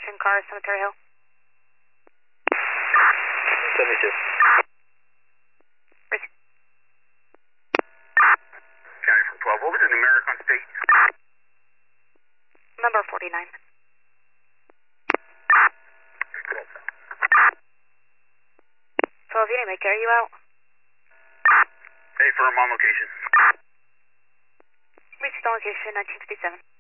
location, car, Cemetery Hill. 72. County from 12 over to Numeric on state. Number 49. So if you didn't make it, are you out? Hey, firm on location. Reached the location, 1957.